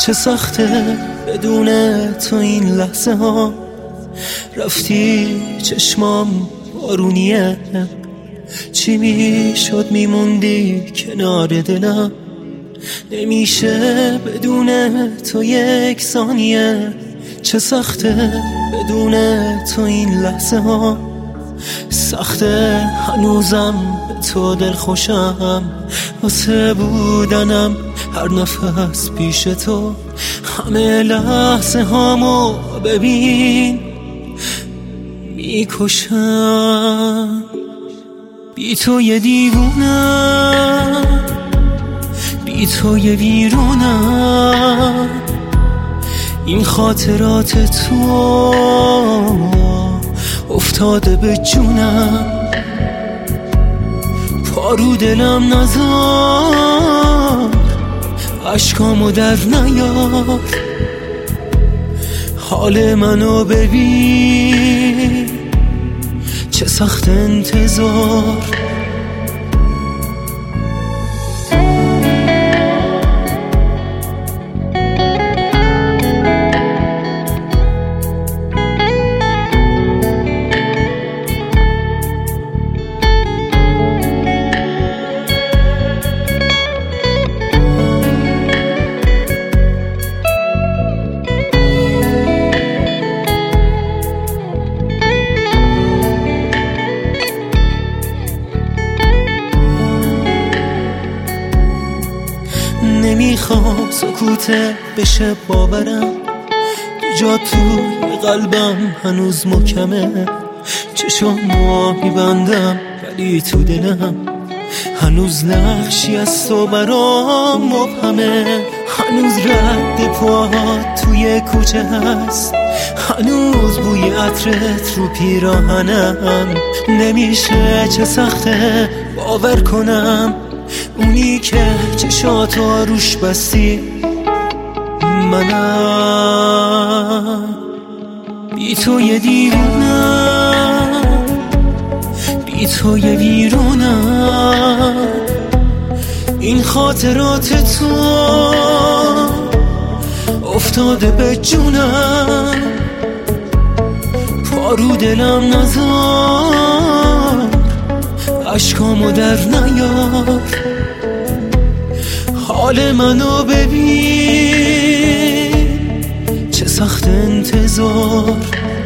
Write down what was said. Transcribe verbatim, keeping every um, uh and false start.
چه سخته بدون تو این لحظه ها. رفتی چشمام بارونیه، چی میشد میموندی کنار دلم. نمیشه بدون تو یک ثانیه. چه سخته بدون تو این لحظه ها. سخته هنوزم به تو دل خوشم، واسه بودنم هر نفس پیش تو. همه لحظه هامو ببین میکشم. بی تو یه دیوونم، بی تو یه ویرونم. این خاطرات تو افتاده به جونم. پارو دلم نذار، عشقامو در نیار. حال منو ببین چه سخت انتظار. نمیخوام سکوته بشه باورم، جا توی قلبم هنوز محکمه. چشامو میبندم ولی تو دلم هنوز نقشی از تو برام مبهمه. هنوز رد پاهات توی کوچه هست، هنوز بوی عطرت رو پیراهنم. نمیشه چه سخته باور کنم، اونی که چشاتو روش بستی منم. بی تو یه دیوونم، بی تو یه ویرونم. این خاطرات تو افتاده به جونم. پارو دلم نذار، عشقامو در نیار. حال منو ببین چه سخت انتظار.